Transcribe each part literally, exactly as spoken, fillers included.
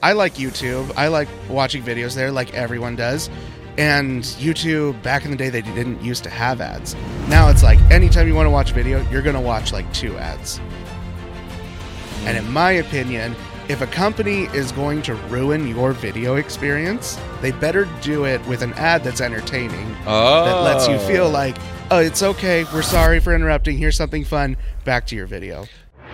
I like YouTube. I like watching videos there like everyone does. And YouTube, back in the day, they didn't used to have ads. Now it's like anytime you want to watch a video, you're going to watch like two ads. And in my opinion, if a company is going to ruin your video experience, they better do it with an ad that's entertaining. Oh. That lets you feel like, oh, it's okay. We're sorry for interrupting. Here's something fun. Back to your video.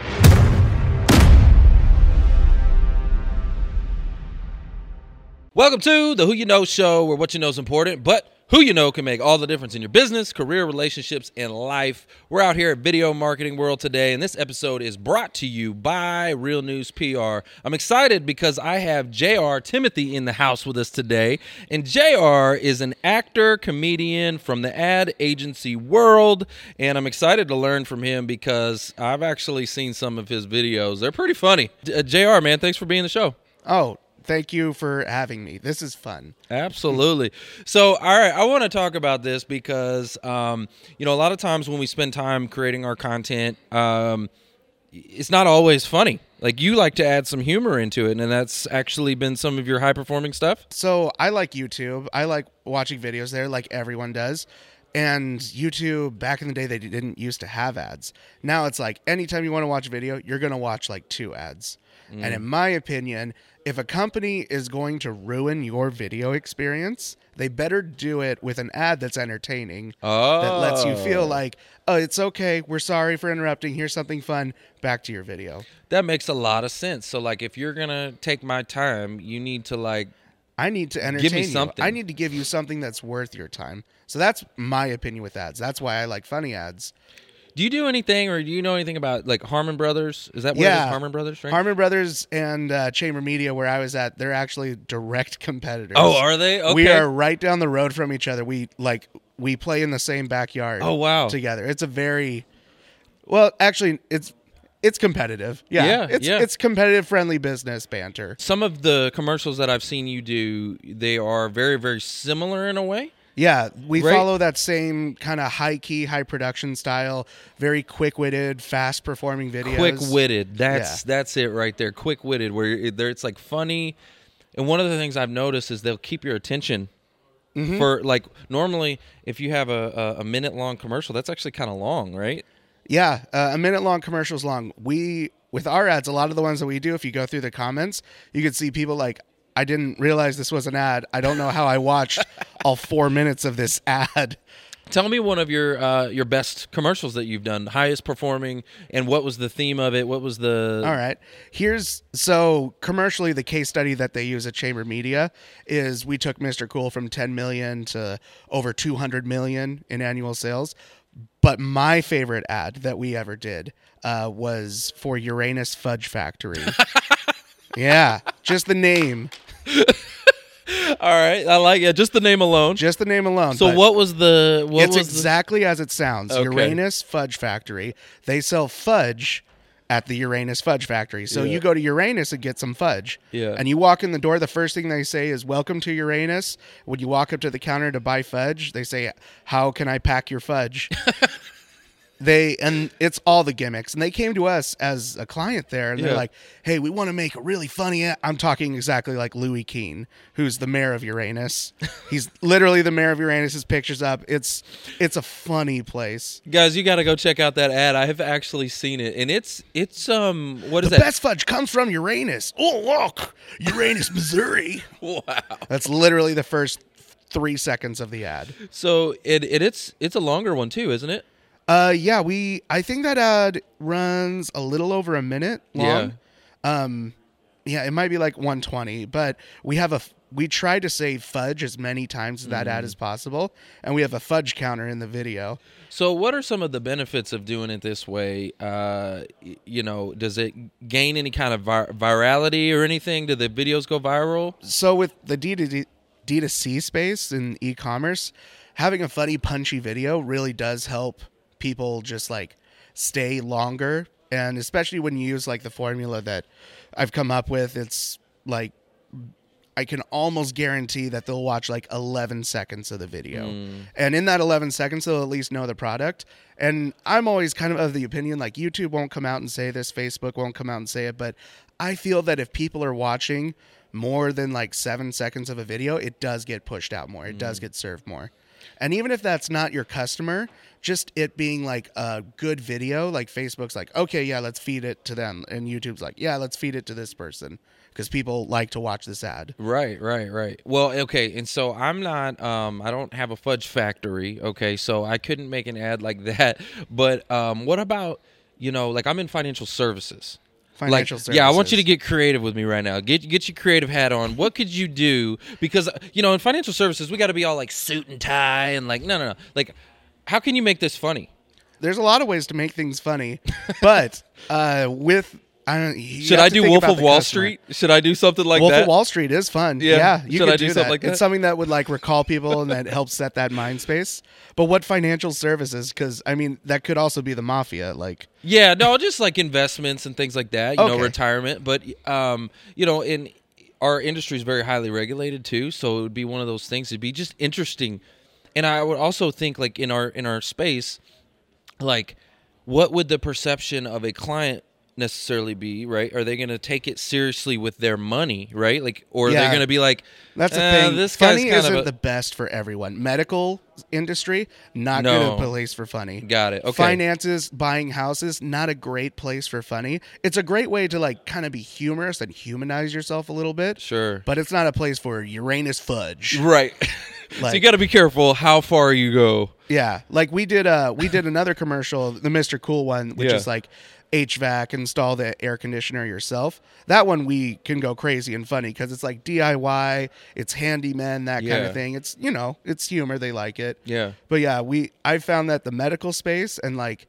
Welcome to the Who You Know Show, where what you know is important, but who you know can make all the difference in your business, career, relationships, and life. We're out here at Video Marketing World today, and this episode is brought to you by Real News P R. I'm excited because I have J R Timothy in the house with us today, and J R is an actor, comedian from the ad agency world, and I'm excited to learn from him because I've actually seen some of his videos. They're pretty funny. Uh, J R, man, thanks for being on the show. Oh, thank you for having me. This is fun. Absolutely. So, all right, I want to talk about this because, um, you know, a lot of times when we spend time creating our content, um, it's not always funny. Like, you like to add some humor into it, and that's actually been some of your high-performing stuff? So, I like YouTube. I like watching videos there like everyone does. And YouTube, back in the day, they didn't used to have ads. Now it's like anytime you want to watch a video, you're going to watch like two ads. Mm. And in my opinion, if a company is going to ruin your video experience, they better do it with an ad that's entertaining. Oh. That lets you feel like, oh, it's okay. We're sorry for interrupting. Here's something fun. Back to your video. That makes a lot of sense. So, like, if you're going to take my time, you need to, like, I need to entertain give me you. something. I need to give you something that's worth your time. So that's my opinion with ads. That's why I like funny ads. Do you do anything, or do you know anything about, like, Harmon Brothers? Is that what yeah. it is? Harmon Brothers, right? Harmon Brothers and uh, Chamber Media, where I was at, they're actually direct competitors. Oh, are they? Okay. We are right down the road from each other. We like we play in the same backyard. Oh, wow. Together. It's a very well, actually, it's it's competitive. Yeah, Yeah, it's yeah. it's competitive, friendly business banter. Some of the commercials that I've seen you do, they are very, very similar in a way. Yeah, we Right. follow that same kind of high-key, high-production style, very quick-witted, fast-performing videos. Quick-witted. That's Yeah. that's it right there. Quick-witted, where it- there it's like funny. And one of the things I've noticed is they'll keep your attention Mm-hmm. for, like, normally if you have a, a, a minute-long commercial, that's actually kind of long, right? Yeah, uh, a minute-long commercials long. We, with our ads, a lot of the ones that we do, if you go through the comments, you can see people like, I didn't realize this was an ad. I don't know how I watched all four minutes of this ad. Tell me one of your uh, your best commercials that you've done, highest performing, and what was the theme of it? What was the... All right. Here's, so commercially, the case study that they use at Chamber Media is we took Mister Cool from ten million to over two hundred million in annual sales. But my favorite ad that we ever did uh, was for Uranus Fudge Factory. Yeah, just the name. All right, I like it. Just the name alone. Just the name alone. So but what was the... What it's was exactly as it sounds. Okay. Uranus Fudge Factory. They sell fudge at the Uranus Fudge Factory. So Yeah. you go to Uranus and get some fudge. Yeah. And you walk in the door, the first thing they say is, welcome to Uranus. When you walk up to the counter to buy fudge, they say, how can I pack your fudge? They and it's all the gimmicks, and they came to us as a client there, and Yeah. they're like, "Hey, we want to make a really funny." Ad. I'm talking exactly like Louis Keene, who's the mayor of Uranus. He's literally the mayor of Uranus. His picture's up. It's it's a funny place. Guys, you got to go check out that ad. I have actually seen it, and it's it's um what is The that? best fudge comes from Uranus. Oh, look, Uranus, Missouri. Wow. That's literally the first three seconds of the ad. So it, it it's it's a longer one too, isn't it? Uh, yeah, we. I think that ad runs a little over a minute long. Yeah. Um, yeah, it might be like one twenty, but we have a. We try to say fudge as many times as that Mm. ad as possible, and we have a fudge counter in the video. So what are some of the benefits of doing it this way? Uh, y- you know, does it gain any kind of vir- virality or anything? Do the videos go viral? So with the D to D, D to C space in e-commerce, having a funny, punchy video really does help people just like stay longer, and especially when you use like the formula that I've come up with, it's like I can almost guarantee that they'll watch like eleven seconds of the video. Mm. And in that eleven seconds, they'll at least know the product. And I'm always kind of of the opinion, like, YouTube won't come out and say this, Facebook won't come out and say it, but I feel that if people are watching more than like seven seconds of a video, it does get pushed out more. It mm. does get served more. And even if that's not your customer, just it being like a good video, like Facebook's like, okay, yeah, let's feed it to them. And YouTube's like, yeah, let's feed it to this person because people like to watch this ad. Right, right, right. Well, okay. And so I'm not, um, I don't have a fudge factory. Okay. So I couldn't make an ad like that. But um, what about, you know, like I'm in financial services. Financial like, services. Yeah, I want you to get creative with me right now. Get get your creative hat on. What could you do? Because, you know, in financial services, we got to be all like suit and tie and like, no, no, no. Like, how can you make this funny? There's a lot of ways to make things funny, but uh, with... I don't, Should I do Wolf of Wall customer. Street? Should I do something like Wolf that? Wolf of Wall Street is fun. Yeah, yeah you Should could I do, do something that. like that? It's something that would like recall people and that helps set that mind space. But what financial services? Because I mean, that could also be the mafia. Like, yeah, no, just like investments and things like that. You okay. know, retirement. But um, you know, in our industry is very highly regulated too, so it would be one of those things. It'd be just interesting, and I would also think like in our in our space, like, what would the perception of a client necessarily be, right? Are they going to take it seriously with their money, right? Like, or are yeah, they going to be like, that's the eh, thing. This funny guy's kind isn't of a- the best for everyone. Medical industry, not No. good a place for funny. Got it. Okay. Finances, buying houses, not a great place for funny. It's a great way to like kind of be humorous and humanize yourself a little bit. Sure. But it's not a place for Uranus fudge. Right. Like, so you got to be careful how far you go. Yeah, like we did. Uh, we did another commercial, the Mister Cool one, which Yeah. is like H V A C, install the air conditioner yourself. That one we can go crazy and funny because it's like D I Y, it's handyman, that kind Yeah. of thing. It's, you know, it's humor. They like it. Yeah. But yeah, we I found that the medical space and like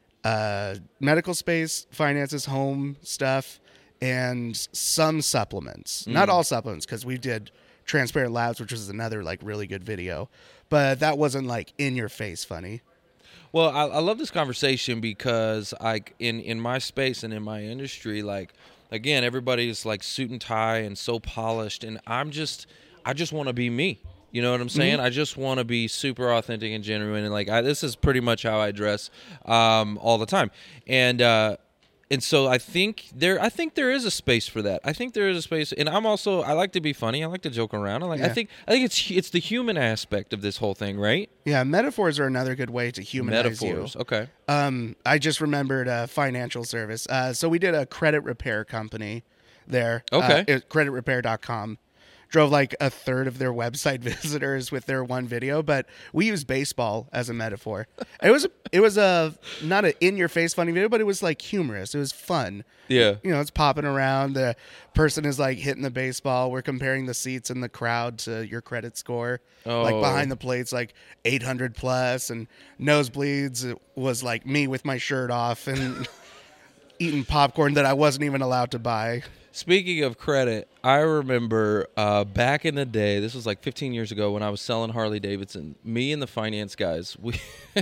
uh, medical space, finances, home stuff, and some supplements. Not all supplements because we did Transparent Labs, which was another like really good video. But that wasn't like in your face funny. Well, I, I love this conversation because, like, in, in my space and in my industry, like, again, everybody's like suit and tie and so polished, and I'm just, I just want to be me. You know what I'm saying? Mm-hmm. I just want to be super authentic and genuine, and like, I, this is pretty much how I dress um, all the time, and uh, and so I think there, I think there is a space for that. I think there is a space, and I'm also, I like to be funny. I like to joke around. I like, Yeah. I think, I think it's it's the human aspect of this whole thing, right? Yeah, metaphors are another good way to humanize Metaphors, you. okay. Um, I just remembered a financial service. Uh, so we did a credit repair company there. Okay. Uh, it, credit repair dot com. Drove like a third of their website visitors with their one video, but we used baseball as a metaphor. It was a, it was a not an in your face funny video, but it was like humorous. It was fun. Yeah. You know, it's popping around. The person is like hitting the baseball. We're comparing the seats in the crowd to your credit score. Oh. Like behind the plates, like eight hundred plus, and nosebleeds. It was like me with my shirt off and eating popcorn that I wasn't even allowed to buy. Speaking of credit, I remember uh, back in the day, this was like fifteen years ago when I was selling Harley Davidson, me and the finance guys, we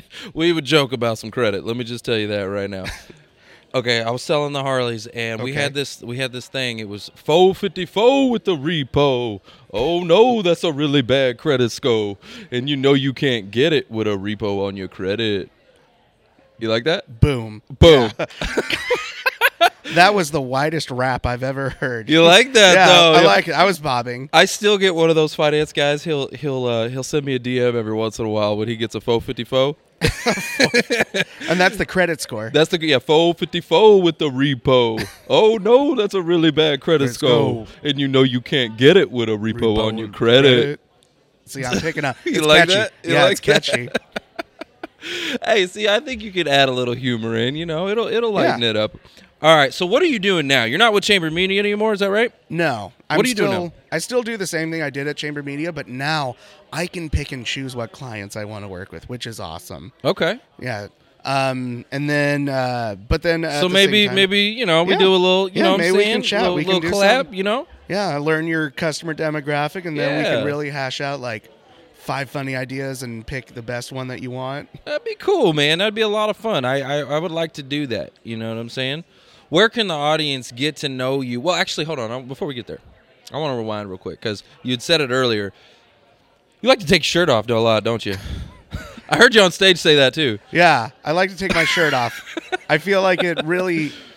we would joke about some credit. Let me just tell you that right now. Okay, I was selling the Harleys, and we Okay. had this we had this thing. It was four fifty-four with the repo. Oh, no, that's a really bad credit score. And you know you can't get it with a repo on your credit. You like that? Boom. Boom. Yeah. That was the widest rap I've ever heard. You like that, yeah, though? I like it. I was bobbing. I still get one of those finance guys. He'll he'll uh, he'll send me a D M every once in a while when he gets a four fifty-four. And that's the credit score. That's the yeah four fifty-four with the repo. Oh no, that's a really bad credit Let's score, go. and you know you can't get it with a repo, Repo on your and credit. See, I'm picking up. You It's like catchy. that? You Yeah, like it's catchy. Hey, see, I think you could add a little humor in. You know, it'll it'll lighten Yeah. it up. All right, so what are you doing now? You're not with Chamber Media anymore, is that right? No. I'm What are you still, doing now? I still do the same thing I did at Chamber Media, but now I can pick and choose what clients I want to work with, which is awesome. Okay. Yeah. Um, and then, uh, but then, at So the maybe same time- maybe you know we Yeah. do a little you Yeah, know what maybe I'm we saying can chat. little, We can little do collab, some- you know. yeah, learn your customer demographic, and then we Yeah. can really hash out like five funny ideas and pick the best one that you want. That'd be cool, man. That'd be a lot of fun. I, I, I would like to do that. You know what I'm saying? Where can the audience get to know you? Well, actually, hold on. Before we get there, I want to rewind real quick because you'd said it earlier. You like to take your shirt off a lot, don't you? I heard you on stage say that too. Yeah, I like to take my shirt off. I feel like it really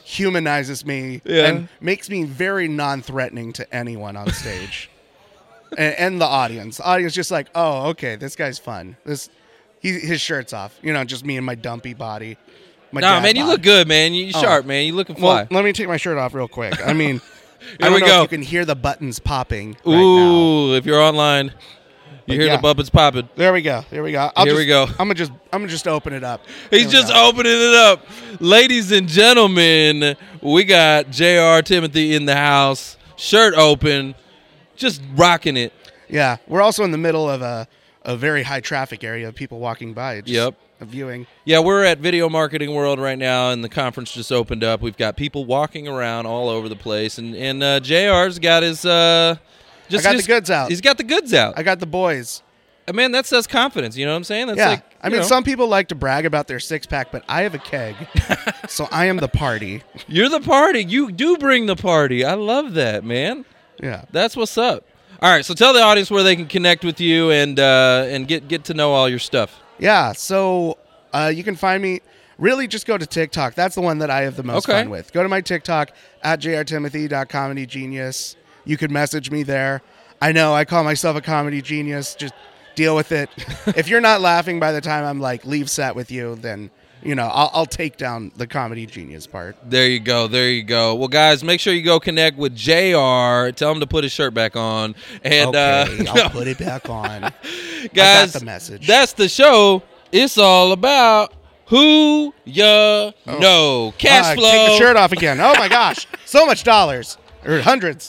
humanizes me Yeah. and makes me very non-threatening to anyone on stage. and, and the audience. The audience just like, oh, okay, this guy's fun. This he, his shirt's off. You know, just me and my dumpy body. My Nah, dad man, you bod. look good, man. You Oh. sharp, man. You looking Well, fly. let me take my shirt off real quick. I mean, I Here don't we know go. if you can hear the buttons popping right now. Ooh, if you're online, you But hear yeah. the bumpets popping. There we go. There we go. I'll Here just, we go. I'm gonna just I'm gonna just open it up. He's There we just go. opening it up. Ladies and gentlemen, we got J R Timothy in the house, shirt open, just rocking it. Yeah, we're also in the middle of a a very high traffic area of people walking by. Just Yep. a viewing. Yeah, we're at Video Marketing World right now, and the conference just opened up. We've got people walking around all over the place, and and uh, J R's got his uh, just I got his- the goods out. He's got the goods out. I got the boys. Uh, Man, that says confidence. You know what I'm saying? That's yeah, like, I you mean, know, some people like to brag about their six pack, but I have a keg, so I am the party. you're the party. You do bring the party. I love that, man. Yeah. That's what's up. All right, so tell the audience where they can connect with you and uh, and get get to know all your stuff. Yeah, so uh, you can find me. Really, just go to TikTok. That's the one that I have the most Okay. fun with. Go to my TikTok at j r timothy dot comedy genius. You can message me there. I know I call myself a comedy genius. Just deal with it. If you're not laughing by the time I'm like leave set with you, then you know I'll, I'll take down the comedy genius part. There you go. There you go. Well, guys, make sure you go connect with J R. Tell him to put his shirt back on. And Okay, uh, I'll put it back on. guys, the message. That's the show. It's all about who ya know. Cash Ah, flow. Take the shirt off again. Oh my gosh, so much dollars or hundreds.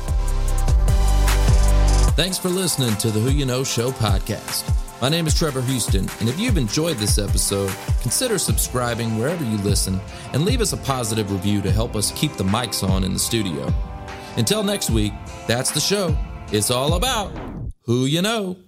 Thanks for listening to the Who You Know Show podcast. My name is Trevor Houston, and if you've enjoyed this episode, consider subscribing wherever you listen and leave us a positive review to help us keep the mics on in the studio. Until next week, that's the show. It's all about Who You Know.